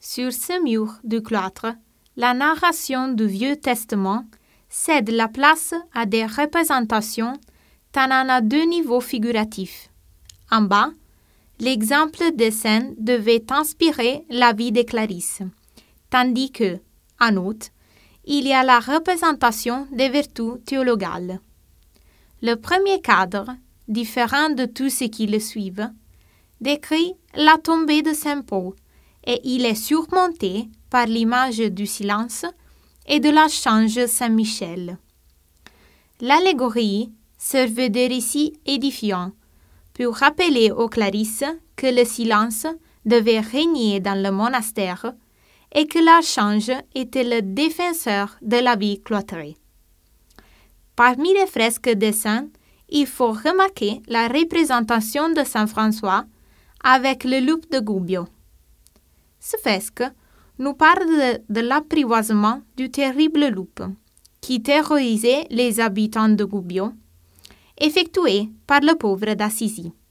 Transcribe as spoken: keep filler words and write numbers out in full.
Sur ce mur du cloître, la narration du Vieux Testament cède la place à des représentations tenant à deux niveaux figuratifs. En bas, l'exemple des scènes devait inspirer la vie de Clarisse, tandis que, en haut, il y a la représentation des vertus théologales. Le premier cadre, différent de tous ceux qui le suivent, décrit la tombée de Saint Paul et il est surmonté par l'image du silence et de la change Saint-Michel. L'allégorie servait de récit édifiant pour rappeler aux Clarisses que le silence devait régner dans le monastère et que l'archange était le défenseur de la vie cloîtrée. Parmi les fresques des saints, il faut remarquer la représentation de Saint François avec le loup de Gubbio. Ce fresque nous parle de, de l'apprivoisement du terrible loup qui terrorisait les habitants de Gubbio, effectué par le pauvre d'Assisi.